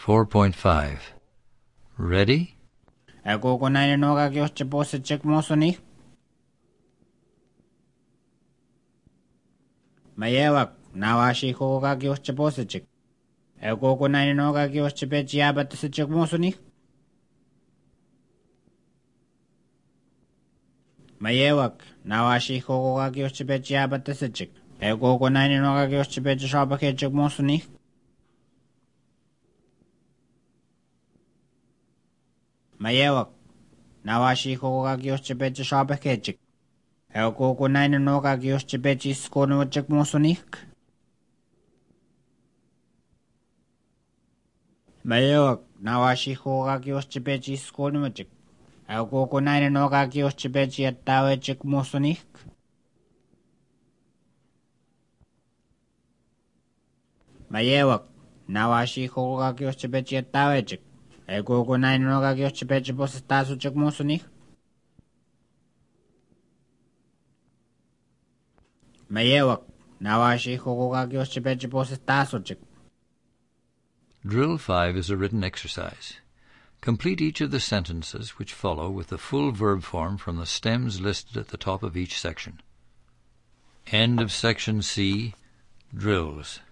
4.5. Ready? Ako na noga gyotche pose check mosoni. Mayewak nawashi koga gyotche pose check. Ako na noga gyotche pechi abat se check mosoni. Mayewak nawashi koga gyotche pechi abat se check. Ako na noga gyotche pechi shaba ke check mosoni. Mayewak nawashi koga gyotche pechi shaba ke check. Ako na noga gyotche pechi skono check mosoni. Mayewak nawashi koga gyotche pechi skono check. Ako na noga gyotche pechi atawe check mosoni. Mayewak nawashi koga gyotche pechi atawe check. Ako na noga gyotche pechi pose tasu check mosoni. Mayewak nawashi koga gyotche pechi pose tasu check. Drill 5 is a written exercise. Complete each of the sentences which follow with the full verb form from the stems listed at the top of each section. End of Section C. Drills.